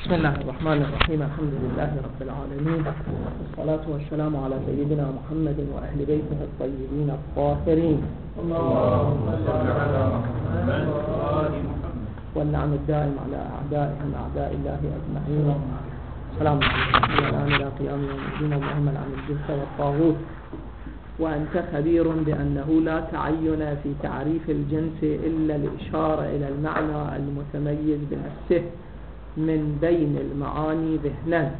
بسم الله الرحمن الرحيم. الحمد لله رب العالمين، والصلاة والسلام على سيدنا محمد وأهل بيته الطيبين الطاهرين. اللهم صل على محمد وآل محمد، والنعم الدائم على أعدائهم أعداء الله أجمعين. السلام عليكم الآن إلى قيام يوم الدين. اللهم لعن الجبت والطاغوت. وأنت خبير بأنه لا تعين في تعريف الجنس إلا الإشارة إلى المعنى المتميز بنفسه من بين المعاني ذهنا.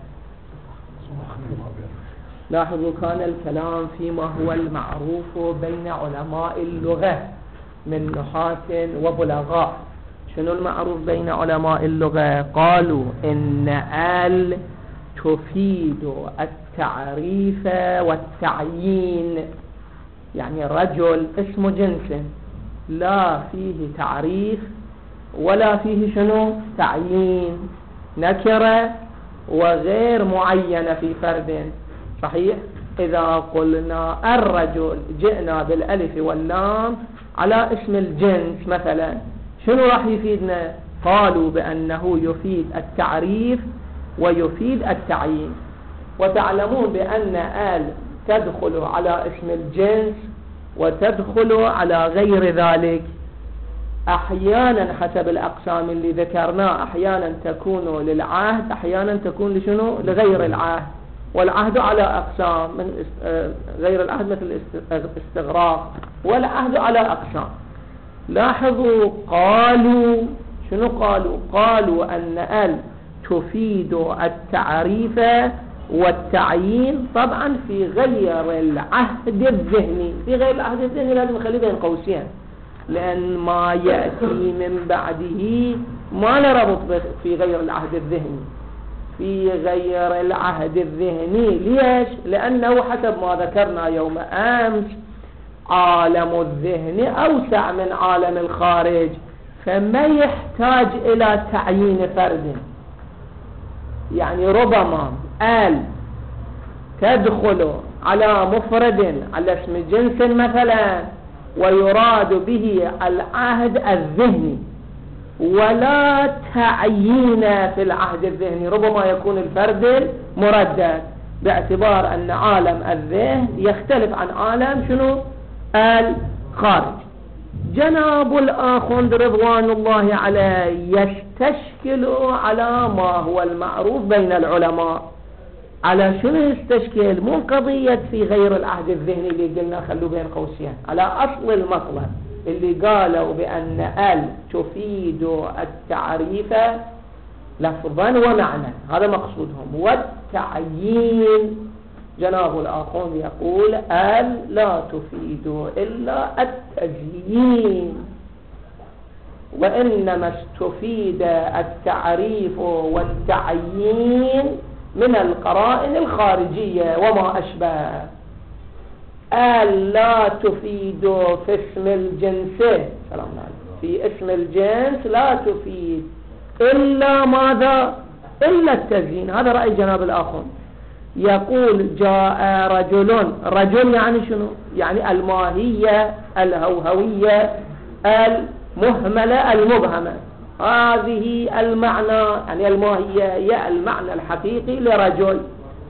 لاحظوا، كان الكلام فيما هو المعروف بين علماء اللغة من نحاة وبلغاء. شنو المعروف بين علماء اللغة؟ قالوا إن آل تفيد التعريف والتعيين، يعني رجل اسم جنس لا فيه تعريف ولا فيه شنو تعيين، نكرة وغير معينة في فرد. صحيح؟ إذا قلنا الرجل جئنا بالألف واللام على اسم الجنس مثلا، شنو راح يفيدنا؟ قالوا بأنه يفيد التعريف ويفيد التعيين. وتعلمون بأن آل تدخل على اسم الجنس وتدخل على غير ذلك. أحيانا حسب الأقسام اللي ذكرناه، أحيانا تكون للعهد، أحيانا تكون لشنو؟ لغير العهد. والعهد على أقسام، من غير العهد مثل الاستغراق، والعهد على أقسام. لاحظوا، قالوا شنو قالوا؟ قالوا أن ال تفيد التعريف والتعيين طبعا في غير العهد الذهني. في غير العهد الذهني لازم نخليه بين قوسين، لأن ما يأتي من بعده ما له ربط في غير العهد الذهني. في غير العهد الذهني ليش؟ لأنه حسب ما ذكرنا يوم أمس عالم الذهن أوسع من عالم الخارج، فما يحتاج إلى تعيين فرد. يعني ربما آل تدخل على مفرد على اسم جنس مثلا ويراد به العهد الذهني ولا تعيين في العهد الذهني، ربما يكون الفرد مردد باعتبار أن عالم الذهن يختلف عن عالم شنو؟ الخارج. جناب الآخوند رضوان الله عليه يستشكل على ما هو المعروف بين العلماء. على شنو يستشكل؟ مو قضية في غير العهد الذهني اللي قلنا خلوا بين قوسين، على أصل المطلب اللي قالوا بأن ال تفيد التعريف لفظا ومعنى، هذا مقصودهم. والتعيين جناب الآخوند يقول ال لا تفيد إلا التزيين، وإنما استفيد التعريف والتعيين من القرائن الخارجية وما أشبه. ال لا تفيد في اسم الجنس، سلام عليكم، في اسم الجنس لا تفيد إلا ماذا؟ إلا التزيين. هذا رأي جناب الآخوند. يقول جاء رجل يعني شنو؟ يعني الماهية الهوهوية المهملة المبهمة، هذه المعنى، يعني الماهية هي المعنى الحقيقي لرجل.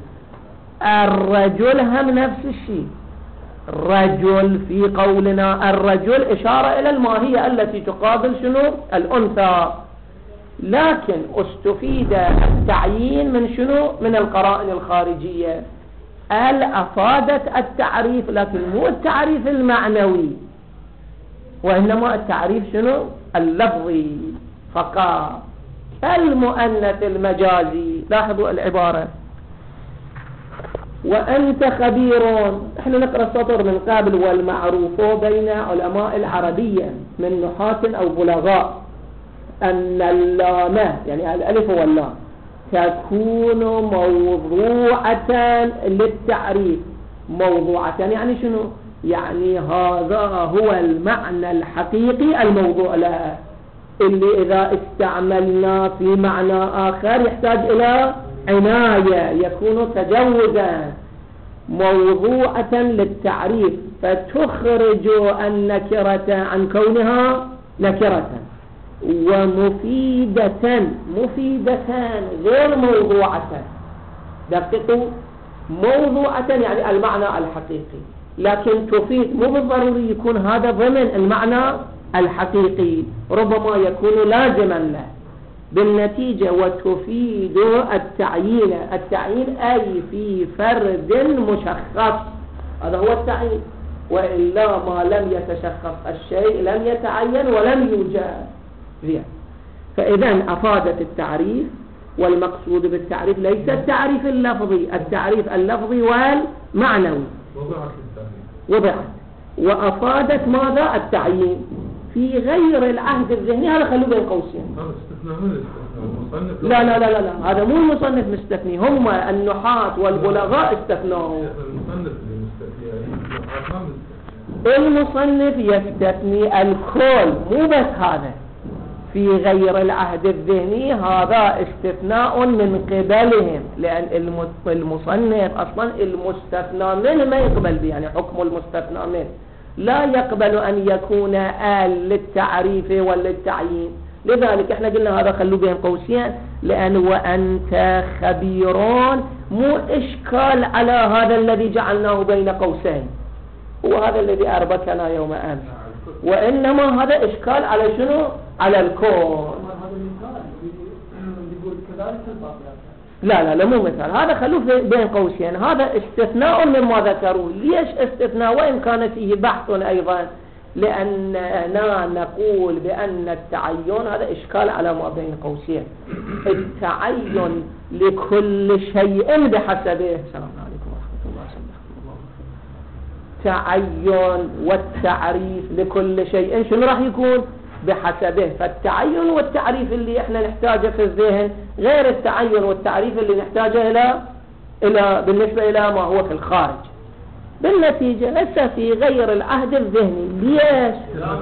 الرجل هم نفس الشيء. رجل في قولنا الرجل إشارة إلى الماهية التي تقابل شنو؟ الأنثى. لكن استفيد التعيين من شنو؟ من القرائن الخارجية. أفادت التعريف لكن مو التعريف المعنوي، وإنما التعريف شنو؟ اللفظي فقط. المؤنث المجازي، لاحظوا العبارة، وأنت خبير. احنا نقرأ السطر من قبل. والمعروف بين علماء العربية من نحاة أو بلغاء أن اللام، يعني الألف واللام، تكون موضوعة للتعريف. موضوعة يعني شنو؟ يعني هذا هو المعنى الحقيقي الموضوع له، اللي إذا استعملنا في معنى آخر يحتاج إلى عناية، يكون تجوزا. موضوعة للتعريف فتخرج النكرة عن كونها نكرة. ومفيدة، غير موضوعة. دققوا، موضوعة يعني المعنى الحقيقي، لكن تفيد مو بالضروري يكون هذا ضمن المعنى الحقيقي، ربما يكون لازما له. بالنتيجة وتفيد التعيين أي في فرد مشخص، هذا هو التعيين، وإلا ما لم يتشخص الشيء لم يتعين ولم يوجد. فإذا أفادت التعريف، والمقصود بالتعريف ليس التعريف اللفظي، التعريف اللفظي والمعنوي. وضعت وأفادت ماذا؟ التعيين في غير العهد الذهني. هذا خلوه بين قوسين. لا لا لا لا لا، هذا مو المصنف مستثني، هم النحاة والبلغاء استثنوا. المصنف يستثني الكل، مو بس هذا. في غير العهد الذهني هذا استثناء من قبلهم، لأن المصنف أصلا المستثنى منه ما يقبل به، يعني حكم المستثنى منه لا يقبل أن يكون آل للتعريف وللتعيين. لذلك احنا قلنا هذا خلوه بين قوسين، لأن وأنت خبيرون مو إشكال على هذا الذي جعلناه بين قوسين، هو هذا الذي أربكنا يوم أمس، وإنما هذا إشكال على شنو؟ على الكون. لا لا لا، مو مثال، هذا خلوه بين قوسين، هذا استثناء مما ذكروا. ليش استثناء وإن كان فيه بحث أيضا؟ لأننا نقول بأن التعين هذا إشكال على ما بين قوسين، التعين لكل شيء بحسبه. السلام عليكم ورحمة الله وبركاته. تعين والتعريف لكل شيء شنو راح يكون؟ بحسبه. فالتعين والتعريف اللي احنا نحتاجه في الذهن غير التعين والتعريف اللي نحتاجه إلى بالنسبة إلى ما هو في الخارج. بالنتيجة لسه في غير العهد الذهني. ليش؟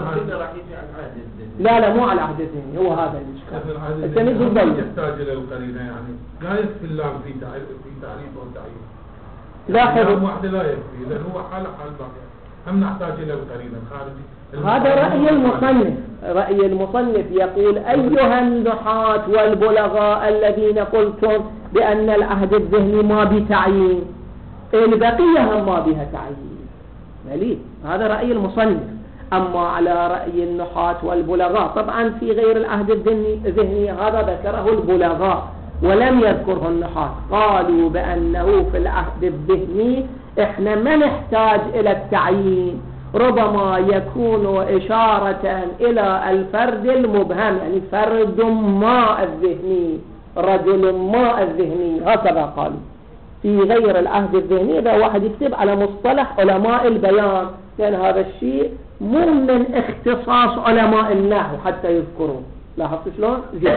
لا مو على العهد الذهني، هو هذا الإشكال. التمييز يحتاج إلى القرينة، يعني لا يكفي اللام في تعريف وتعيين. لاحظوا واحدة لا يكفي، لأن هو حال باقي، هم نحتاج إلى القرينة الخارجي. هذا رأي المصنف. رأي المصنف يقول أيها النحاة والبلغاء الذين قلتم بأن العهد الذهني ما بتعيين، البقية هم ما بها تعيين. مليء، هذا رأي المصنف. أما على رأي النحاة والبلغاء، طبعا في غير العهد الذهني هذا ذكره البلغاء ولم يذكره النحاة، قالوا بأنه في العهد الذهني احنا ما نحتاج إلى التعيين، ربما يكون إشارة إلى الفرد المبهم، يعني فرد ما الذهني، رجل ما الذهني، هكذا قالوا. في غير العهد الذهني إذا واحد يكتب على مصطلح علماء البيان، لأن هذا الشيء مو من اختصاص علماء النحو حتى يذكرون. لاحظت شلون؟ زين.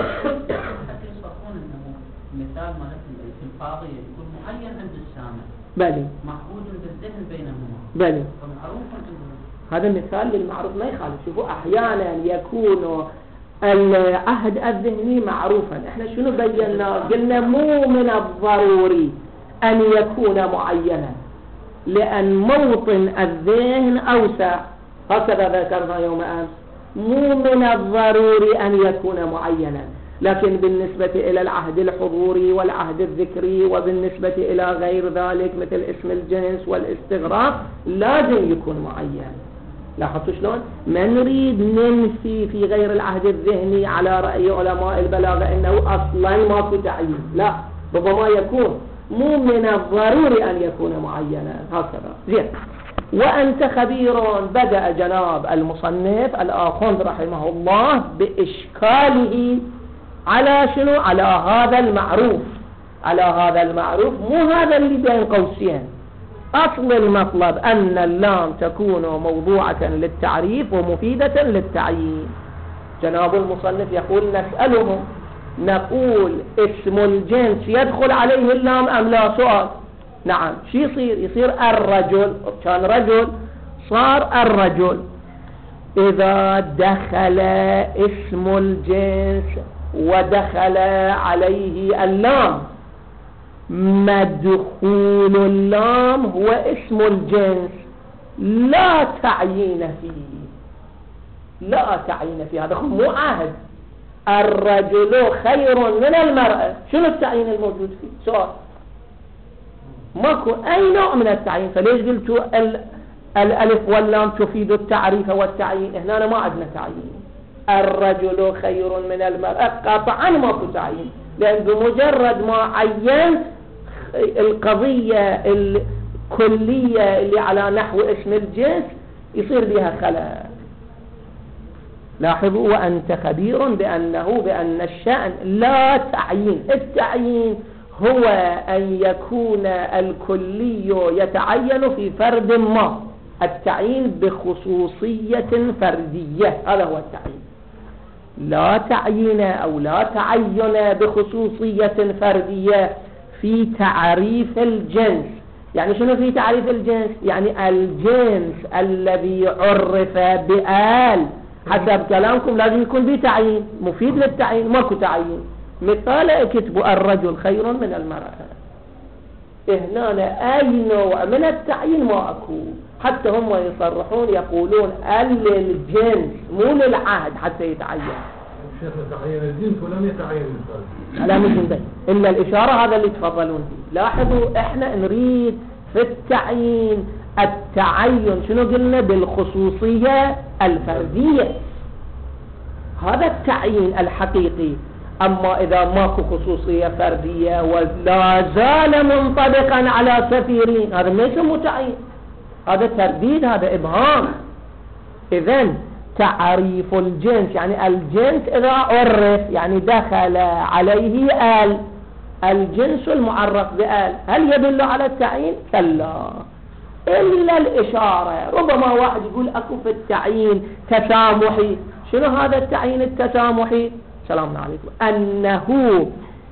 مثال مثل الفاضية يكون معين عند السامع، بلي محفوظ بالذهن بينهما، بلي فمعروف عندهم. هذا مثال للمعروف ما يخالف. شوفوا أحيانا يكون العهد الذهني معروفا، احنا شنو بينا؟ قلنا مو من الضروري أن يكون معينا، لأن موطن الذهن أوسع، هكذا ذكرنا يوم أمس. مو من الضروري أن يكون معينا، لكن بالنسبة إلى العهد الحضوري والعهد الذكري وبالنسبة إلى غير ذلك مثل اسم الجنس والاستغراق لازم يكون معين. لاحظتوا شلون؟ ما نريد ننفي في غير العهد الذهني على رأي علماء البلاغة إنه أصلا ماكو تعيين، لا، ربما يكون مو من الضروري أن يكون معينا، هكذا. زين. وأنت خبير، بدأ جناب المصنف الآخوند رحمه الله بإشكاله على شنو؟ على هذا المعروف، على هذا المعروف، مو هذا اللي بين قوسين. أصل المطلب أن اللام تكون موضوعة للتعريف ومفيدة للتعيين. جناب المصنف يقول نسألهم، نقول اسم الجنس يدخل عليه اللام أم لا؟ سؤال. نعم. شو يصير الرجل، كان رجل صار الرجل. إذا دخل اسم الجنس ودخل عليه اللام، مدخول اللام هو اسم الجنس، لا تعيين فيه، لا تعيين فيه. هذا مو عهد، الرجل خير من المرأة، شنو التعيين الموجود فيه؟ سؤال. ماكو أي نوع من التعيين. فليش قلتوا الألف واللام تفيد التعريف والتعيين؟ هنا أنا ما عندنا تعيين. الرجل خير من المرأة قطعا ماكو تعيين، لأن بمجرد ما عينت القضية الكلية اللي على نحو اسم الجنس يصير بها خلل. لاحظوا وأنت خبير بأن الشأن لا تعيين. التعيين هو أن يكون الكلي يتعين في فرد ما، التعيين بخصوصية فردية، هذا هو التعيين. لا تعيين أو لا تعين بخصوصية فردية في تعريف الجنس. يعني شنو في تعريف الجنس؟ يعني الجنس الذي عرف بآل حسب كلامكم لازم يكون به تعيين مفيد للتعيين. ماكو تعيين. مثال اكتبوا الرجل خير من المرأة، هنا أي نوع من التعيين ما أكو. حتى هم يصرحون يقولون للجنس مو للعهد حتى يتعين. شيخ تعين الجنس ولم يتعين الفرد. لا مش ده إلا الإشارة، هذا اللي تفضلون فيه. لاحظوا احنا نريد في التعيين التعين شنو قلنا؟ بالخصوصية الفردية، هذا التعيين الحقيقي. أما إذا ماكو خصوصية فردية ولا زال منطبقا على سفيرين، هذا ما يسمى تعيين، هذا ترديد، هذا إبهام. إذن تعريف الجنس يعني الجنس إذا عرف يعني دخل عليه آل، الجنس المعرف بآل، هل يدل على التعيين؟ كلا، إلا الإشارة. ربما واحد يقول أكو في التعيين تسامحي. شنو هذا التعيين التسامحي؟ سلام عليكم. أنه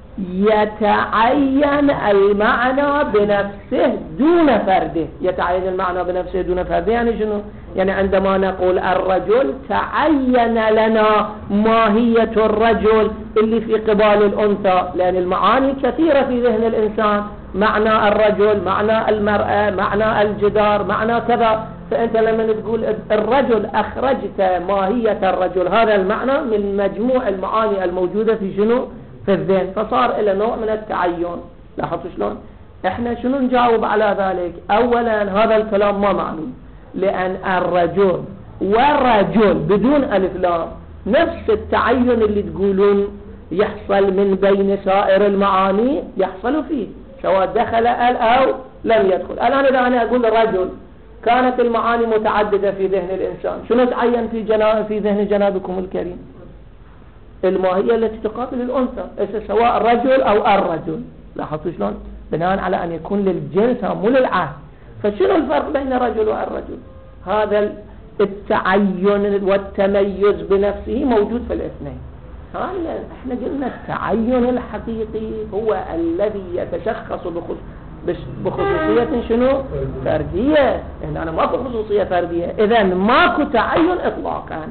يتعين المعنى بنفسه دون فرده. يتعين المعنى بنفسه دون فرده يعني شنو؟ يعني عندما نقول الرجل تعين لنا ماهية الرجل اللي في قبال الأنثى، لأن المعاني كثيرة في ذهن الإنسان، معنى الرجل، معنى المرأة، معنى الجدار، معنى كذا. فأنت لما تقول الرجل أخرجت ماهية الرجل، هذا المعنى من مجموع المعاني الموجودة في شنو؟ في الذهن، فصار إلى نوع من التعين. لاحظوا شلون؟ احنا شنو نجاوب على ذلك؟ أولا هذا الكلام ما معني، لأن الرجل والرجل بدون ألف لام نفس التعين اللي تقولون يحصل من بين سائر المعاني يحصل فيه، سواء دخل ال أو لم يدخل. الآن إذا أنا أقول رجل كانت المعاني متعددة في ذهن الإنسان، شنو تعين في ذهن جنابكم الكريم؟ الماهية التي تقابل الأنثى، سواء رجل أو الرجل. لاحظوا شلون؟ بناء على أن يكون للجنس مو للعهد. فشنو الفرق بين الرجل والرجل؟ هذا التعين والتميز بنفسه موجود في الاثنين. احنا قلنا التعين الحقيقي هو الذي يتشخص بخصوصية شنو؟ فردية. هنا أنا ماكو خصوصية فردية، إذن ماكو تعين إطلاقا،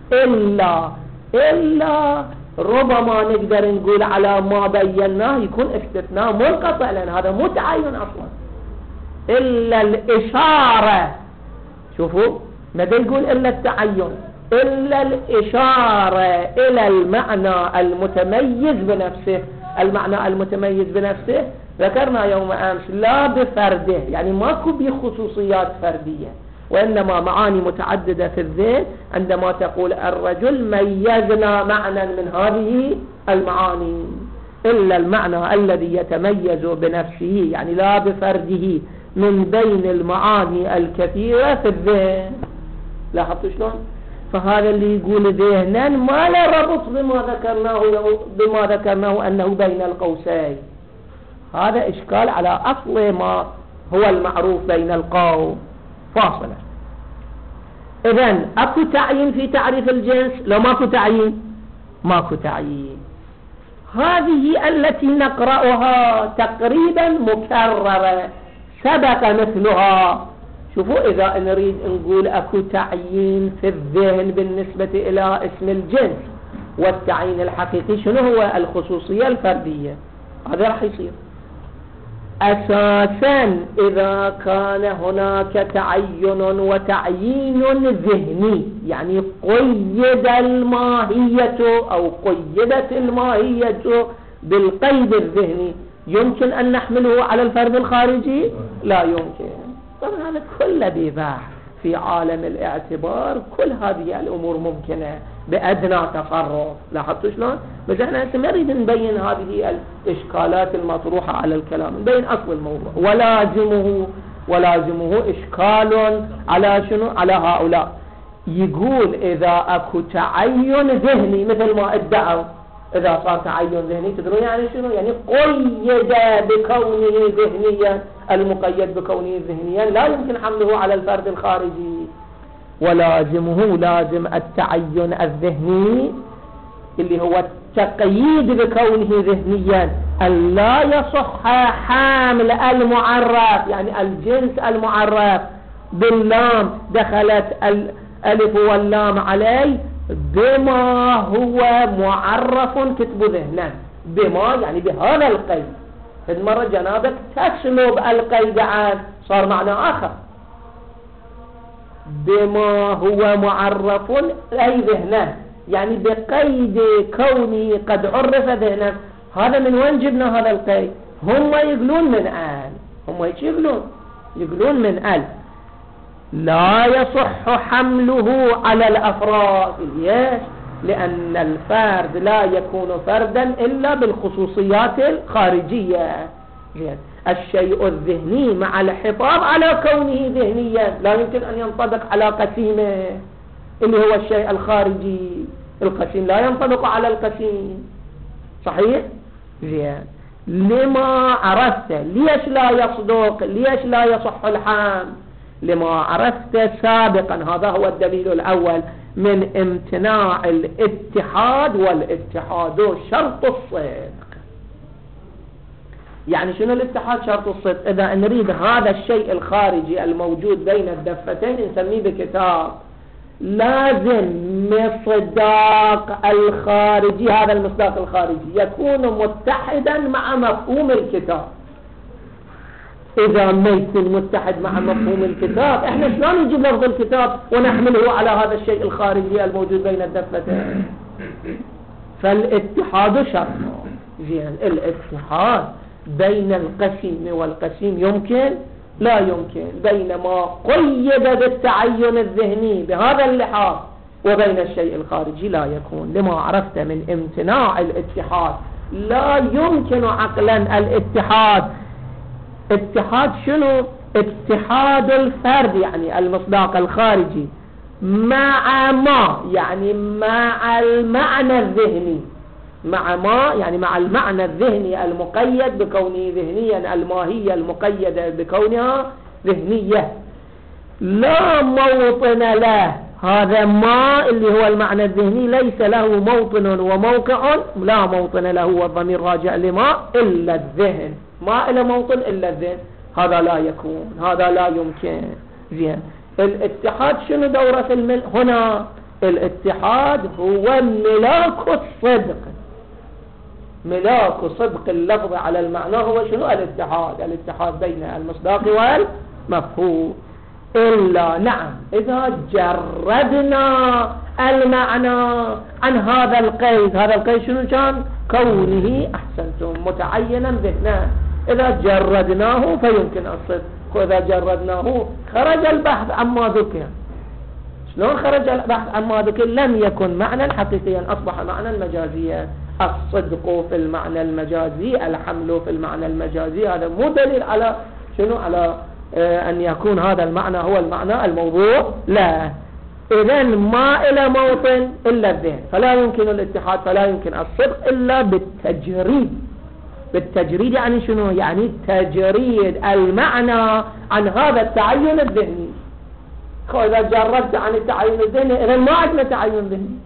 إلا ربما نقدر نقول على ما بيناه يكون استثناء منقطع، لأن هذا مو تعين أصلا، إلا الإشارة. شوفوا ماذا يقول؟ إلا التعين، إلا الإشارة إلى المعنى المتميز بنفسه. المعنى المتميز بنفسه ذكرنا يوم أمس لا بفرده، يعني ماكو بخصوصيات فردية، وإنما معاني متعددة في الذهن. عندما تقول الرجل ميزنا معنى من هذه المعاني، إلا المعنى الذي يتميز بنفسه يعني لا بفرده من بين المعاني الكثيرة في الذهن. لاحظتوا شلون؟ فهذا اللي يقول ذهنا ما له ربط بما ذكرناه أنه بين القوسين. هذا إشكال على أصل ما هو المعروف بين القوم، فاصلة. إذن أكو تعيين في تعريف الجنس؟ لو ماكو تعيين ماكو تعيين. هذه التي نقرأها تقريبا مكررة سبق مثلها. شوفوا إذا نريد نقول أكو تعيين في الذهن بالنسبة إلى اسم الجنس، والتعيين الحقيقي شنو هو؟ الخصوصية الفردية. هذا راح يصير أساسا إذا كان هناك تعين وتعيين ذهني، يعني قيد الماهية أو قيدت الماهية بالقيد الذهني، يمكن أن نحمله على الفرد الخارجي؟ لا يمكن. طبعا هذا كله بيباح في عالم الاعتبار، كل هذه الأمور ممكنة بأدنى تصرف. لاحظتوا شلون؟ بس احنا هسه ما نريد نبين هذه الإشكالات المطروحة على الكلام، نبين أصل الموضوع. ولازمه إشكال على شنو؟ على هؤلاء. يقول إذا أكو تعين ذهني مثل ما ادعوا، إذا صار تعين ذهني تدرون يعني شنو؟ يعني قيد بكونه ذهنيا، المقيد بكونه ذهنيا لا يمكن حمله على الفرد الخارجي. ولازمه لازم التعين الذهني اللي هو التقييد بكونه ذهنيا، أن لا يصح حامل المعرف، يعني الجنس المعرف باللام دخلت الألف واللام عليه، بما هو معرف كتب ذهنا، بما يعني بهذا القيد. هذه مرة جنابك تسلب القيد عن صار معنى آخر، بما هو معرف أي ذهنا، يعني بقيد كوني قد عرف ذهنا. هذا من وين جبنا هذا القيد؟ هم يقولون من آل، هم يقولون من آل لا يصح حمله على الأفراد. ليش؟ لأن الفرد لا يكون فردا إلا بالخصوصيات الخارجية. الشيء الذهني مع الحفاظ على كونه ذهنيا لا يمكن أن ينطبق على قسيمه اللي هو الشيء الخارجي. القسيم لا ينطبق على القسيم، صحيح؟ زين. لما عرفت ليش لا يصدق، ليش لا يصح الحمل؟ لما عرفت سابقا، هذا هو الدليل الأول من امتناع الاتحاد، والاتحاد شرط الصدق. يعني شنو الاتحاد؟ شرط الصدق. إذا نريد هذا الشيء الخارجي الموجود بين الدفتين نسميه بكتاب، لازم مصداق الخارجي، هذا المصداق الخارجي يكون متحدا مع مفهوم الكتاب. إذا ما يكون متحد مع مفهوم الكتاب، احنا شلون نجيب لفظ الكتاب ونحمله على هذا الشيء الخارجي الموجود بين الدفتين؟ فالاتحاد شرط. زين. الاتحاد بين القسيم والقسيم يمكن؟ لا يمكن. بينما قيد بالتعين الذهني بهذا اللحاظ وبين الشيء الخارجي لا يكون. لما عرفت من امتناع الاتحاد، لا يمكن عقلا الاتحاد. اتحاد شنو؟ اتحاد الفرد يعني المصداق الخارجي مع ما، يعني مع المعنى الذهني، مع ما يعني مع المعنى الذهني المقيد بكونه ذهنيا، الماهية المقيدة بكونها ذهنية، لا موطن له. هذا ما اللي هو المعنى الذهني ليس له موطن وموقع، لا موطن له، والضمير راجع لما إلا الذهن، ما إلى موطن إلا الذهن. هذا لا يكون، هذا لا يمكن. زين. الاتحاد شنو دورة هنا؟ الاتحاد هو ملاك الصدق. ملاك صدق اللفظ على المعنى هو شنو؟ الاتحاد. الاتحاد بين المصداق والمفهوم. إلا نعم إذا جردنا المعنى عن هذا القيد. هذا القيد شنو كان؟ كونه أحسنتم متعينا ذهنا. إذا جردناه فيمكن الصدق، وإذا جردناه خرج البحث عما ذكر. شلون خرج البحث عما ذكر؟ لم يكن معنى حقيقيا، أصبح معنى مجازيا. الصدق في المعنى المجازي، الحمل في المعنى المجازي، هذا مو دليل على شنو؟ على أن يكون هذا المعنى هو المعنى الموضوع، لا. إذن ما إلى موطن إلا الذهن، فلا يمكن الاتحاد، فلا يمكن الصدق إلا بالتجريد. بالتجريد يعني شنو؟ يعني تجريد المعنى عن هذا التعين الذهني. إذا جردت عن التعين الذهني إذن ما عندنا تعين ذهني،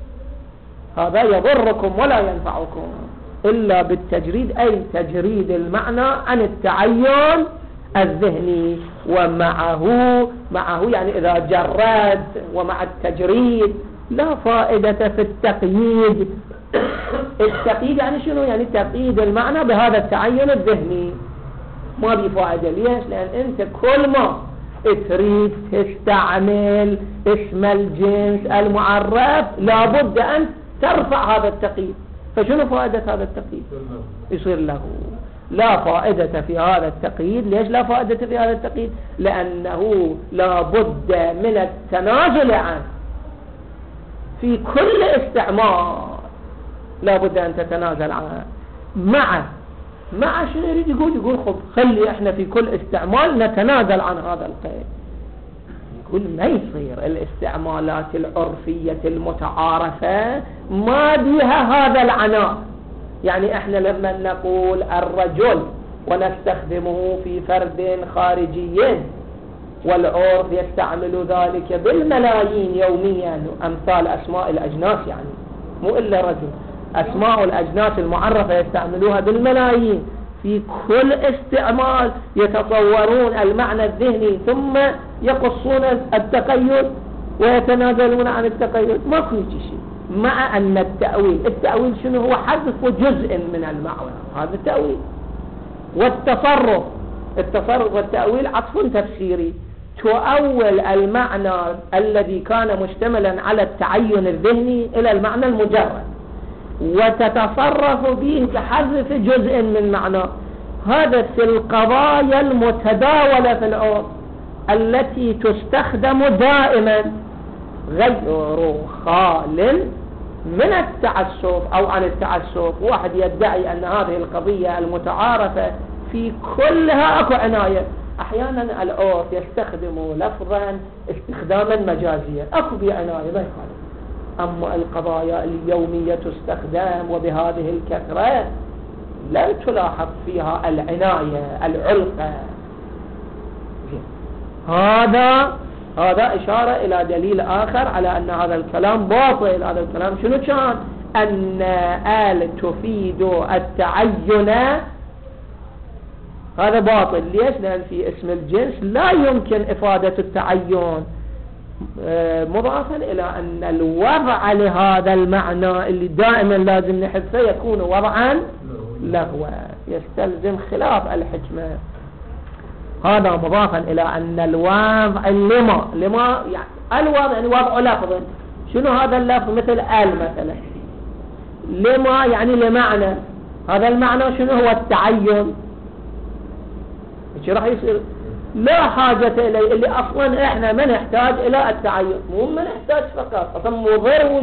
هذا يضركم ولا ينفعكم إلا بالتجريد، أي تجريد المعنى عن التعين الذهني. ومعه يعني إذا جرد ومع التجريد لا فائدة في التقييد. التقييد يعني شنو؟ يعني تقييد المعنى بهذا التعين الذهني. ما بفائدة. ليش؟ لأن أنت كل ما تريد تستعمل اسم الجنس المعرف لابد أن ترفع هذا التقييد. فشنو فائدة هذا التقييد؟ يصير له لا فائدة في هذا التقييد. ليش لا فائدة في هذا التقييد؟ لأنه لابد من التنازل عنه في كل استعمال، لابد أن تتنازل عنه. مع شنو يريد يقول خب خلي احنا في كل استعمال نتنازل عن هذا القيد. يقول ما يصير، الاستعمالات العرفية المتعارفة ما بها هذا العناء. يعني احنا لما نقول الرجل ونستخدمه في فرد خارجي والعرف يستعمل ذلك بالملايين يوميا، امثال اسماء الاجناس، يعني مو الا رجل، اسماء الاجناس المعرفة يستعملوها بالملايين في كل استعمال، يتصورون المعنى الذهني ثم يقصون التقيد ويتنازلون عن التقيد. ما كل شيء. مع أن التأويل شنو هو؟ حذف جزء من المعنى، هذا التأويل. التصرف والتأويل عطف تفسيري، تؤول المعنى الذي كان مشتملا على التعين الذهني إلى المعنى المجرد، وتتصرف به بحذف جزء من معناه. هذا في القضايا المتداولة في العرف التي تستخدم دائما، غير خال من التعسف أو عن التعسف. واحد يدعي أن هذه القضية المتعارفة في كلها أكو عناية. أحيانا العرف يستخدم لفظا استخداما مجازيا، أكو بعناية ما يخالف. أما القضايا اليومية تستخدم وبهذه الكثرة لا تلاحظ فيها العناية العلقة. هذا إشارة إلى دليل آخر على أن هذا الكلام باطل. هذا الكلام شنو كان؟ أن آل تفيد التعين، هذا باطل. ليش؟ لأن في اسم الجنس لا يمكن إفادة التعين، مضافا إلى أن الوضع لهذا المعنى اللي دائما لازم نحذفه يكون وضعا لغوا، يستلزم خلاف الحكمة. هذا مضافا إلى أن الوضع لما يعني الوضع يعني وضع لفظ. شنو هذا اللفظ؟ مثل مثلا لما يعني لمعنى، هذا المعنى شنو هو؟ التعين. ايش راح يصير؟ لا حاجة إليه، اللي أصلا إحنا ما نحتاج إلى التعين، مو ما نحتاج فقط، أصلا مضر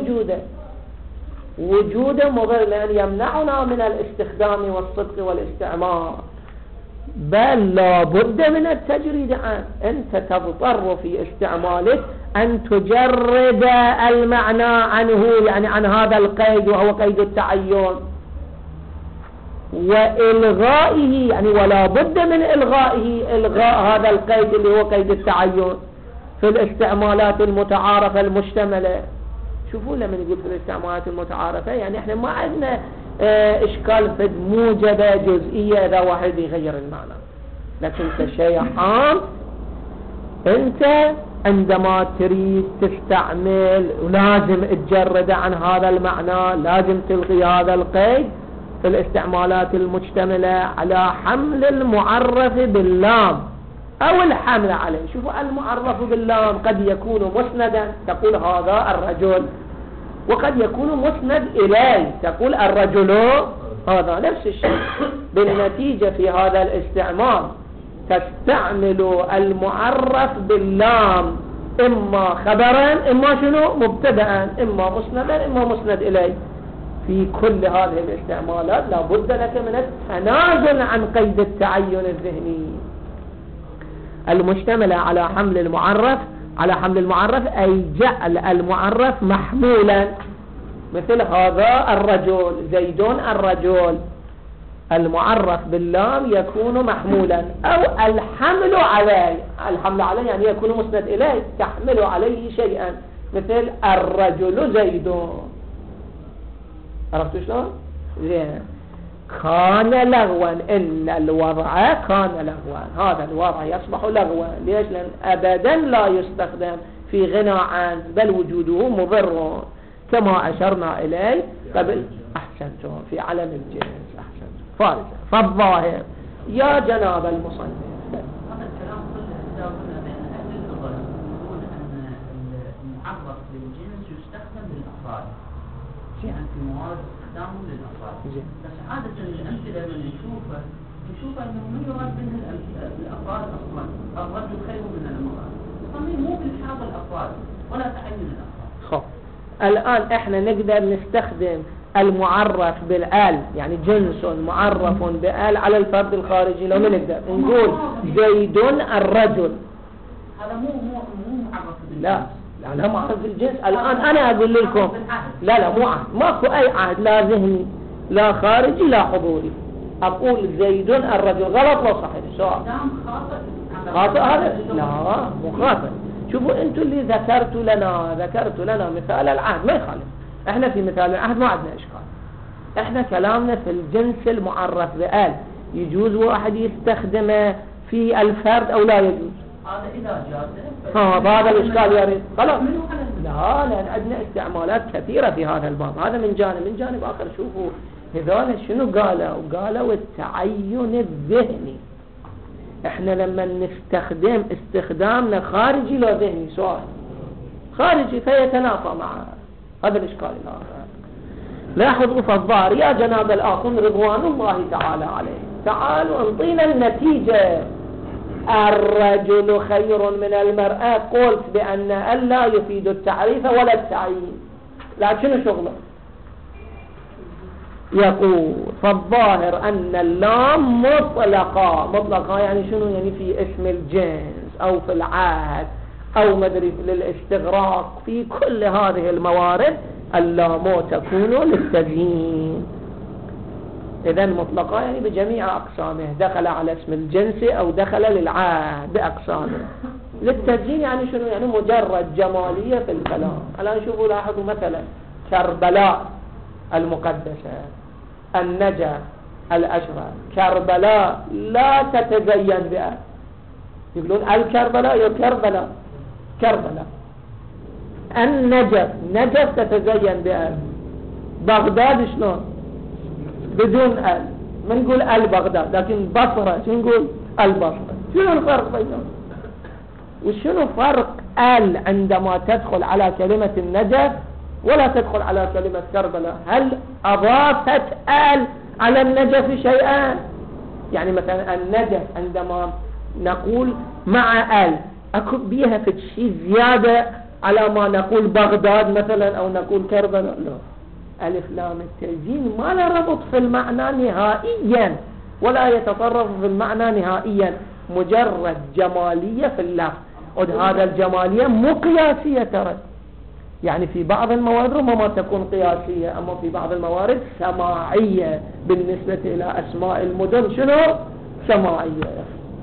وجوده مضر، لأن يمنعنا من الاستخدام والصدق والاستعمال، بل لا بد من التجريد عنه. أنت تضطر في استعمالك أن تجرد المعنى عنه، يعني عن هذا القيد وهو قيد التعين، وإلغائه، يعني ولا بد من إلغاء هذا القيد اللي هو قيد التعين في الاستعمالات المتعارفة المشتملة. شوفوا لما نقول في الاستعمالات المتعارفة يعني احنا ما عندنا إشكال في موجبة جزئية إذا واحد يغير المعنى، لكن كشيء عام أنت عندما تريد تستعمل لازم تجرد عن هذا المعنى، لازم تلغي هذا القيد في الاستعمالات المشتملة على حمل المعرف باللام أو الحمل عليه. شوفوا المعرف باللام قد يكون مسندا، تقول هذا الرجل، وقد يكون مسند إليه، تقول الرجل هذا. نفس الشيء بالنتيجة في هذا الاستعمال تستعمل المعرف باللام إما خبرا إما شنو مبتدأ، إما مسندا إما مسند إليه. في كل هذه الاستعمالات لا بد لك من التنازل عن قيد التعين الذهني المشتملة على حمل المعرف، أي جعل المعرف محمولا. مثل هذا الرجل، زيد الرجل، المعرف باللام يكون محمولا، أو الحمل عليه يعني يكون مسند إليه، تحمل عليه شيئا، مثل الرجل زيد. عرفتوا شلون؟ زين. كان لغوا، إن الوضع كان لغوا، هذا الوضع يصبح لغوا. ليش؟ لأن أبدا لا يستخدم في غنى عنه، بل وجوده مضر كما أشرنا إليه قبل. أحسنتم، في علم الجنس. أحسنتم. فالظاهر يا جناب المصنف. هذا الكلام كله إذا قلنا بأن أهل اللغة يقولون أن المعرف بالجنس يستخدم للأفراد، يعني في موارد استخدامه للأفراد. بس عادة الأمثلة من نشوفها أنه من يراد منه الأفراد أصلا، الرجل خير من المرأة، الضمير مو بالحاضر الأفراد ولا تعين الأفراد. خب الآن احنا نقدر نستخدم المعرف بالآل، يعني جنس معرف بآل على الفرد الخارجي. لو نقدر نقول زيد الرجل، هذا مو معرف بالجنس. لا معرف بالجنس. الآن أنا أقول لكم لا مو عهد، ماكو أي عهد، لا ذهني لا خارجي لا حضوري. أقول زيد الرجل، غلط ولا صحيح؟ سؤال خاطئ هذا؟ لا مو خاطئ. شوفوا انتوا اللي ذكرتوا لنا مثال العهد ما يخالف. احنا في مثال العهد ما عندنا اشكال. احنا كلامنا في الجنس المعرف بآل، يجوز واحد يستخدمه في الفرد او لا يجوز؟ هذا اذا جاز هذا الاشكال يا ريت. خلاص لا لان عندنا استعمالات كثيره في هذا الباب. هذا من جانب اخر. شوفوا هذول شنو قالوا التعين الذهني. احنا لما نستخدم استخدامنا خارجي لا ذهني، سؤال خارجي فيتنافى مع هذا الاشكال الاخر. لاحظوا فالظاهر يا جناب الاخون رضوان الله تعالى عليه، تعالوا انطينا النتيجة. الرجل خير من المرأة، قلت بأن لا يفيد التعريف ولا التعيين، لا شنو شغله؟ يقول فالظاهر أن اللام مطلقة يعني شنو؟ يعني في اسم الجنس أو في العهد أو مدري للاستغراق. في كل هذه الموارد اللام تكون للتزيين. إذن مطلقة يعني بجميع أقسامه، دخل على اسم الجنس أو دخل للعهد بأقسامه. للتزيين يعني شنو؟ يعني مجرد جمالية في الكلام. الآن شوفوا لاحظوا مثلا كربلاء المقدسة، النجف الأشرف. كربلاء لا تتزين بها، يقولون الكربلاء يا كربلاء. النجف تتزين بها. بغداد شلون؟ بدون ال، ما نقول البغداد، لكن بصرة شو نقول؟ البصرة. شنو الفرق بينهم؟ وشنو فرق ال عندما تدخل على كلمة النجف ولا تدخل على كلمة كربلاء؟ هل أضافت آل على النجف شيئا؟ يعني مثلا النجف عندما نقول مع آل أكو بيها في شيء زيادة على ما نقول بغداد مثلا أو نقول كربلاء؟ لا. ألف لام التزيين ما له ربط في المعنى نهائيا ولا يتصرف في المعنى نهائيا، مجرد جمالية في اللفظ. وهذا الجمالية مو قياسية ترى، يعني في بعض الموارد ربما تكون قياسية، أما في بعض الموارد سماعية. بالنسبة إلى أسماء المدن شنو؟ سماعية.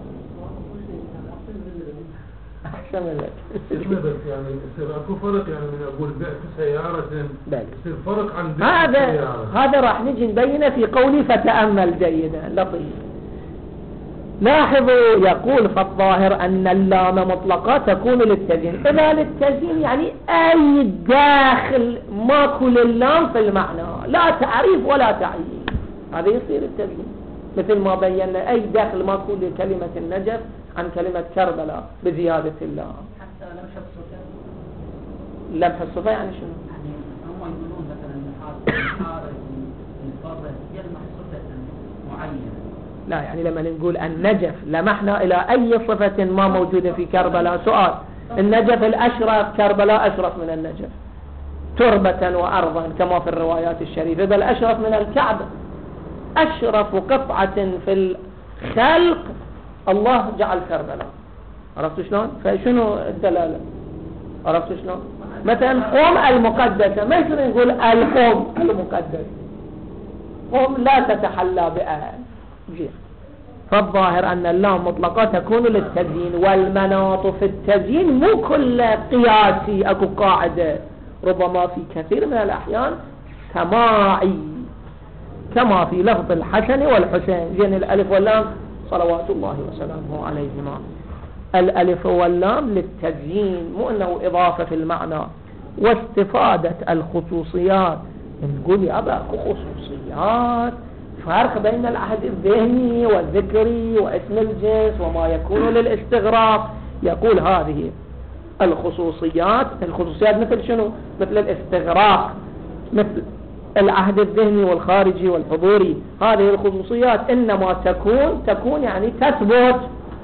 أحسن لك. يعني يصير أكو فرق، يعني من أقول بعت سيارة يصير فرق عن بعت سيارة. هذا راح نجي نبينه في قولي فتأمل جيدا لطيف. لاحظوا يقول فالظاهر أن اللام مطلقة تكون للتزيين. إذا للتزيين يعني أي داخل ماكو للام في المعنى، لا تعريف ولا تعيين، هذا يصير التزيين. مثل ما بينا أي داخل ماكو لكلمة النجف عن كلمة كربلاء بزيادة اللام. حتى لمح الصفة. لمح الصفة يعني شنو؟ يعني هم يقولون مثلا الحارس الفرد يلمح صفة معينة. لا يعني لما نقول النجف لمحنا إلى أي صفة ما موجودة في كربلاء. سؤال، النجف الأشرف، كربلاء أشرف من النجف تربة وأرضا كما في الروايات الشريفة، بل أشرف من الكعبة. أشرف قطعة في الخلق الله جعل كربلاء. عرفتوا شلون؟ فشنو الدلالة؟ عرفتوا شلون؟ مثلا قوم المقدسة، ما يصير نقول القوم المقدس، قوم لا تتحلى بأهل. فالظاهر أن اللام مطلقة تكون للتزيين، والمناط في التزيين مو كل قياسي، أكو قاعدة ربما في كثير من الأحيان سماعي كما في لفظ الحسن والحسين. زين الألف واللام صلوات الله وسلامه عليهما، الألف واللام للتزيين، مو أنه إضافة في المعنى. واستفادة الخصوصيات، نقول يا أبا خصوصيات فرق بين العهد الذهني والذكري واسم الجنس وما يكون للاستغراق. يقول هذه الخصوصيات مثل شنو؟ مثل الاستغراق، مثل العهد الذهني والخارجي والحضوري. هذه الخصوصيات إنما تكون يعني تثبت،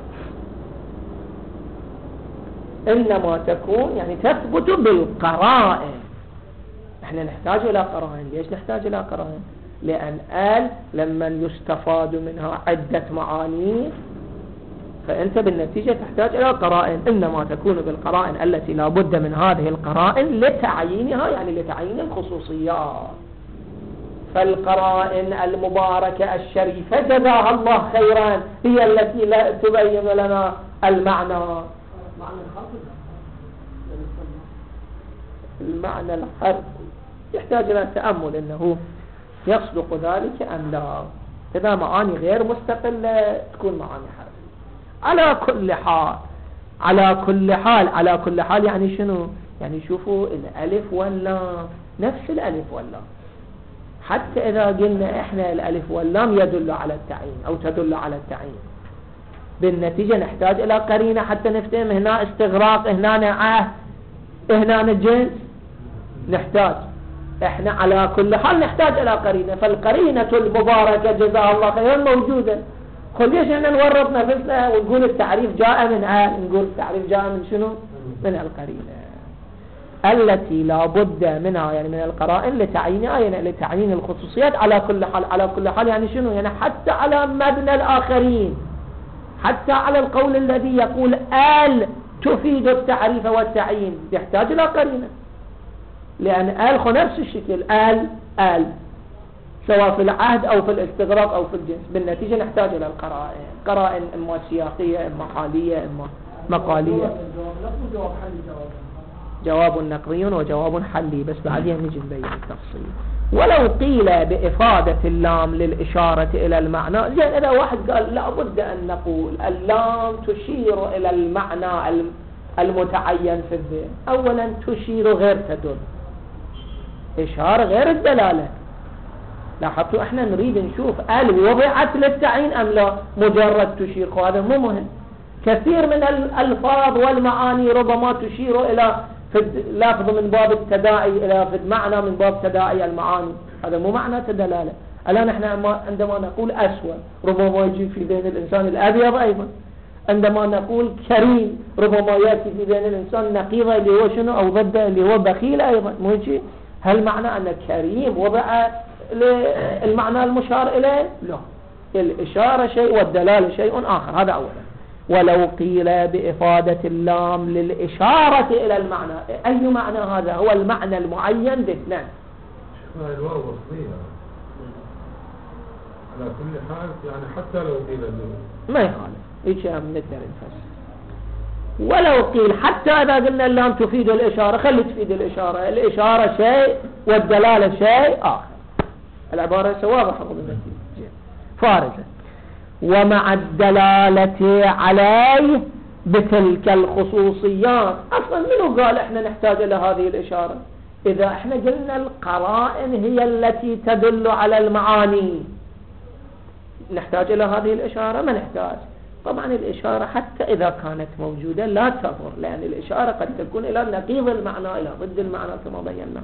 إنما تكون يعني تثبت بالقرائن. احنا نحتاج إلى قرائن. ليش نحتاج إلى قرائن؟ لأن لما يستفاد منها عدة معاني فأنت بالنتيجة تحتاج إلى قرائن. إنما تكون بالقرائن التي لا بد من هذه القرائن لتعيينها، يعني لتعيين الخصوصيات. فالقرائن المباركة الشريفة جزاها الله خيرا هي التي لا تبين لنا المعنى الحرف. يحتاج إلى تأمل إنه يصدق ذلك أم لا. إذا معاني غير مستقلة تكون معاني حرف. على كل حال يعني شنو؟ يعني شوفوا الألف واللام نفس الألف واللام. حتى إذا قلنا إحنا الألف واللام يدل على التعيين أو تدل على التعيين، بالنتيجة نحتاج إلى قرينة حتى نفتهم هنا استغراق، هنا عهد، هنا جنس. نحتاج إحنا على كل حال نحتاج إلى قرينة. فالقرينة المباركة جزاها الله خيرا موجودة. ليش إحنا نورط نفسنا ونقول التعريف جاء من نقول التعريف جاء من شنو؟ من القرينة التي لا بد منها، يعني من القرائن لتعيينها، يعني لتعيين الخصوصيات. على كل حال يعني شنو؟ يعني حتى على مبنى الآخرين، حتى على القول الذي يقول تفيد التعريف والتعيين يحتاج إلى قرينة. لأن نفس الشكل سواء في العهد أو في الاستغراق أو في الجنس، بالنتيجة نحتاج إلى القرائن. قرائن إما سياقية إما حالية إما مقالية. جواب نقضي وجواب حلي، بس بعدين نجي نبين التفصيل. ولو قيل بإفادة اللام للإشارة إلى المعنى، زين إذا واحد قال لابد أن نقول اللام تشير إلى المعنى المتعين في الذهن. أولا تشير غير تدل، إشارة غير الدلالة. لاحظتوا احنا نريد نشوف وضعت للتعيين أم لا، مجرد تشير هذا مو مهم. كثير من الألفاظ والمعاني ربما تشير إلى لفظ من باب التداعي إلى معنى من باب تداعي المعاني، هذا مو معنى تدلالة. الآن احنا عندما نقول أسود ربما يجي في ذهن الإنسان الأبيض أيضا. عندما نقول كريم ربما يأتي في ذهن الإنسان نقيضة اللي هو شنو أو ضده اللي هو بخيل أيضا. مو يجي؟ هل معنى أن كريم وضع المعنى المشار إليه؟ لا، الإشارة شيء والدلالة شيء آخر. هذا أولا. ولو قيل بإفادة اللام للإشارة إلى المعنى، أي معنى هذا؟ هو المعنى المعين باثنين. الواو وصلية على كل حال، يعني حتى لو قيل ما يخالف، هيك نقدر نفسر. ولو قيل حتى إذا قلنا اللام تفيد الإشارة، خلي تفيد الإشارة شيء والدلالة شيء آخر. العبارة واضحة بالنتيجة فارزة. ومع الدلالة عليه بتلك الخصوصيات. أصلا منو قال احنا نحتاج إلى هذه الإشارة؟ إذا احنا قلنا القرائن هي التي تدل على المعاني نحتاج إلى هذه الإشارة؟ ما نحتاج. طبعا الإشارة حتى إذا كانت موجودة لا تضر، لأن الإشارة قد تكون إلى نقيض المعنى إلى ضد المعنى كما بينا.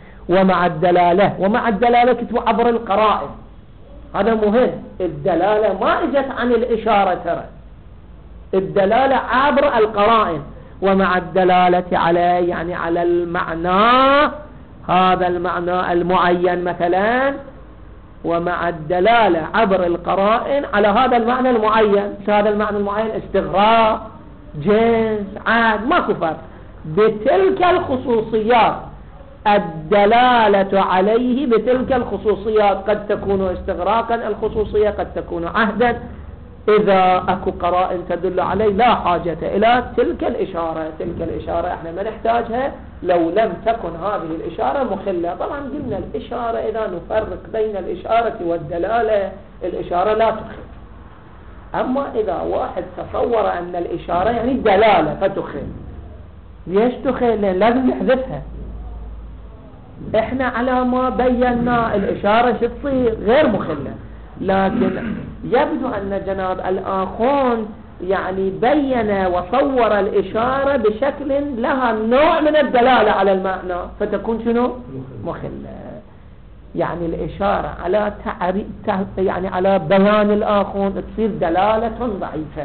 ومع الدلالة كتب عبر القرائن، هذا مهم. الدلالة ما اجت عن الإشارة، ترى الدلالة عبر القرائن. ومع الدلالة عليه يعني على المعنى، هذا المعنى المعين مثلا، ومع الدلالة عبر القرائن على هذا المعنى المعين. هذا المعنى المعين استغراق، جنس، عاد، ماكو فرق. بتلك الخصوصيات، الدلالة عليه بتلك الخصوصيات قد تكون استغراقا الخصوصية، قد تكون عهدا. إذا أكو قرائن تدل عليه لا حاجة إلى تلك الإشارة. تلك الإشارة احنا ما نحتاجها لو لم تكن هذه الإشارة مخلة. طبعا قلنا الإشارة إذا نفرق بين الإشارة والدلالة، الإشارة لا تخل. أما إذا واحد تصور أن الإشارة يعني دلالة فتخل، ليش تخل؟ لأن لازم نحذفها. احنا على ما بينا الإشارة شو تصير؟ غير مخلة. لكن يبدو أن جناب الآخون يعني بين وصور الإشارة بشكل لها نوع من الدلالة على المعنى، فتكون شنو؟ مخلة. يعني الإشارة على يعني على بيان الآخون تصير دلالة ضعيفة.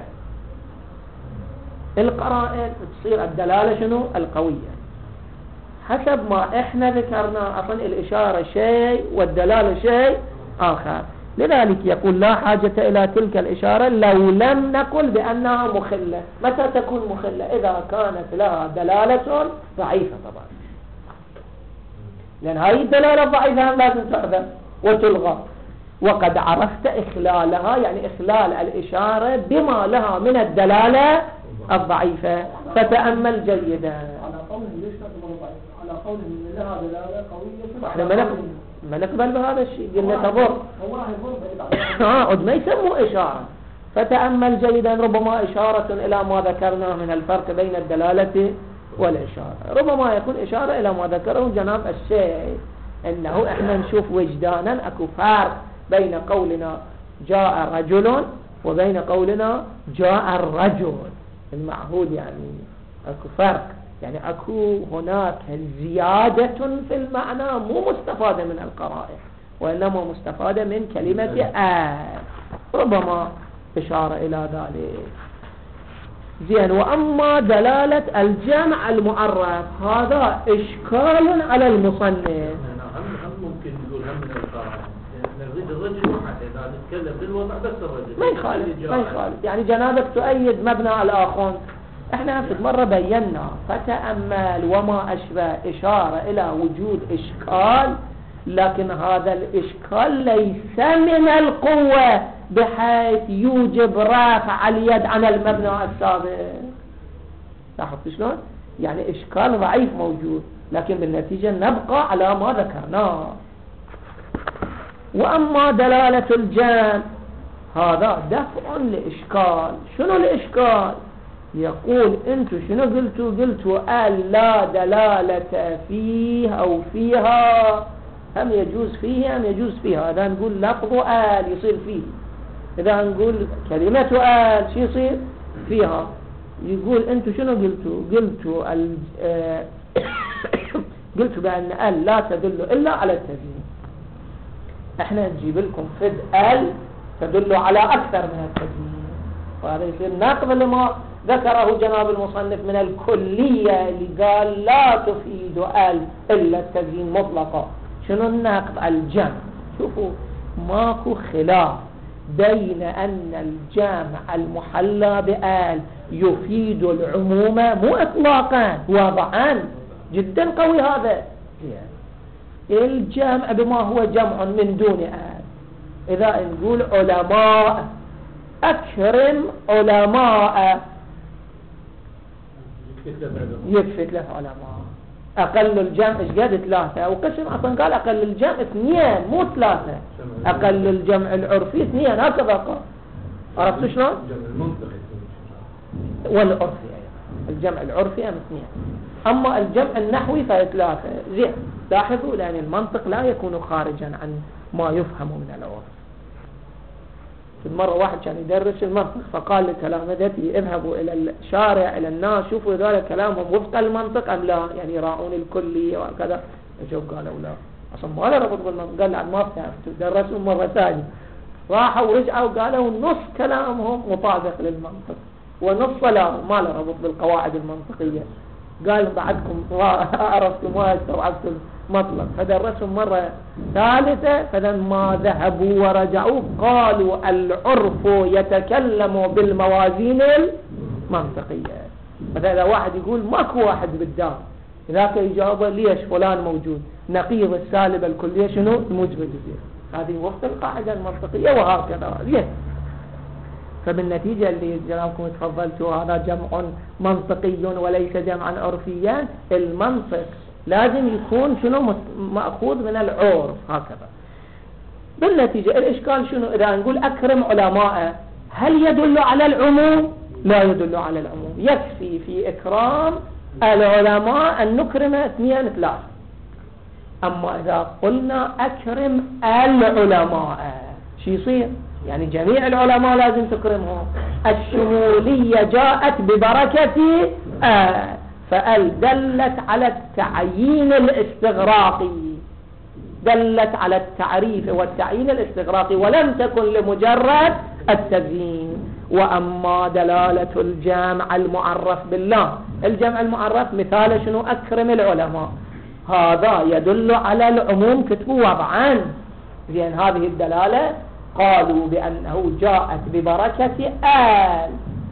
القرائن تصير الدلالة شنو؟ القوية. حسب ما احنا ذكرنا، أصلا الإشارة شيء والدلالة شيء آخر. لذلك يقول لا حاجة إلى تلك الإشارة لو لم نقل بأنها مخلة. متى تكون مخلة؟ إذا كانت لها دلالة ضعيفة طبعا، لأن هذه الدلالة الضعيفة لازم تحذف وتلغى. وقد عرفت إخلالها، يعني إخلال الإشارة بما لها من الدلالة الضعيفة، فتأمل جيدا. على قول ليش تعتبر ضعيفة؟ على قول ان لها دلالة قوية. احنا ما نقبل بهذا الشيء، قلنا تضر. هو راح يضر ما يسموه إشارة. فتأمل جيدا، ربما إشارة إلى ما ذكرنا من الفرق بين الدلالة والإشارة. ربما يكون إشارة إلى ما ذكره جناب الشيء، إنه إحنا نشوف وجدانا أكو فرق بين قولنا جاء رجل وبين قولنا جاء الرجل المعهود، يعني أكو فرق، يعني أكو هناك زيادة في المعنى مو مستفادة من القرائن، وإنما مستفادة من كلمة ربما إشارة إلى ذلك. زين. وأما دلالة الجمع المعرف هذا إشكال على المصنف. هم ممكن نقول هم من القرائن نريد الرجل واحد، إذا نتكلم بالوضع بس الرجل ما يخالف يعني جنابك تؤيد مبنى الآخون. احنا في مرة بينا فتأمل وما أشبه إشارة إلى وجود إشكال، لكن هذا الإشكال ليس من القوة بحيث يوجب رفع اليد عن المبنى السابق. لاحظت شلون؟ يعني إشكال ضعيف موجود، لكن بالنتيجة نبقى على ما ذكرناه. وأما دلالة الجمع هذا دفع لإشكال. شنو الإشكال؟ يقول انتو شنو قلتوا لا دلالة فيه أو فيها، هم يجوز فيه هم يجوز فيها. إذا نقول لفظ يصير فيه، إذا نقول كلمة شو يصير فيها. يقول انتو شنو قلتوا بأن لا تدل إلا على التزيين. احنا نجيب لكم فد تدل على أكثر من التزيين، وهذا يصير ناقض لما ذكره جناب المصنف من الكلية اللي قال لا تفيد إلا التزيين مطلقا. شنو الناقض؟ الجمع. شوفوا ماكو خلاف بين أن الجامع المحلى بآل يفيد العموم مو إطلاقا، وضعا جدا قوي هذا. الجامع بما هو جمع من دون آل. إذا نقول علماء، أكرم علماء، يكفي 3 علماء. أقل الجمع إيش قد 3، وقسم أصلا قال أقل الجمع 2 مو 3. أقل الجمع العرفي 2 هكذا قال. عرفت شلون؟ والعرفي أيضا الجمع العرفي 2، أما الجمع النحوي ف3. زين. لاحظوا لأن المنطق لا يكون خارجا عن ما يفهم من العرف. في مرة واحد كان يدرس المنطق فقال لتلامذته اذهبوا إلى الشارع إلى الناس شوفوا ذلك كلامهم وفق المنطق أم لا، يعني يراعون الكلي وكذا. اجوا قالوا لا، أصلا ما له ربط بالمنطق. قال ما فهمتوا، درسوا مرة ثانية. راحوا ورجعوا قالوا نص كلامهم مطابق للمنطق ونص لا ما له ربط بالقواعد المنطقية. قال بعدكم عرفتم ما استوعبتم مطلق. فدرسهم مرة ثالثة، فلما ذهبوا ورجعوا قالوا العرف يتكلم بالموازين المنطقية. فإذا واحد يقول ماكو واحد بالدار، ذاك يجاوب ليش فلان موجود، نقيض السالب الكلية شنو الموجب الجزئي. هذه وفق القاعدة المنطقية وهكذا. فبالنتيجة اللي جنابكم تفضلتوا هذا جمع منطقي وليس جمعا عرفيا. المنطق لازم يكون شنو مأخوذ من العرف هكذا. بالنتيجة الإشكال شنو؟ إذا نقول أكرم علماء، هل يدل على العموم؟ لا يدل على العموم. يكفي في إكرام العلماء أن نكرم 2 3. أما إذا قلنا أكرم العلماء، شو يصير؟ يعني جميع العلماء لازم تكرمهم. الشمولية جاءت ببركة فال دلت على التعيين الاستغراقي، دلت على التعريف والتعيين الاستغراقي، ولم تكن لمجرد التزيين. وأما دلالة الجمع المعرف بالله، الجمع المعرف مثال شنو؟ أكرم العلماء، هذا يدل على العموم، كتبوا وضعا. زين، هذه الدلالة قالوا بأنه جاءت ببركة آل.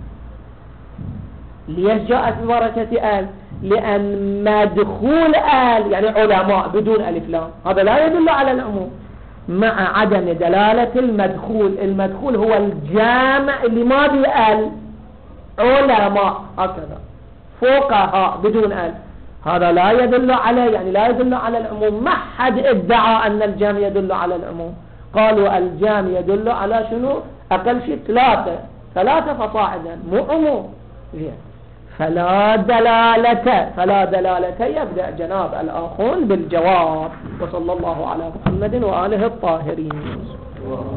ليش جاءت ببركة آل؟ لأن مدخول آل يعني علماء بدون ألف لام، هذا لا يدل على العموم، مع عدم دلالة المدخول. المدخول هو الجامع اللي ما به آل، علماء هكذا، فقهاء بدون آل، هذا لا يدل عليه، يعني لا يدل على العموم. ما حد ادعى أن الجامع يدل على العموم، قالوا الجامع يدل على شنو؟ أقل شيء ثلاثة فصاعدا، مو عموم. فلا دلالة. يبدأ جناب الآخون بالجواب. وصلى الله على محمد وآله الطاهرين.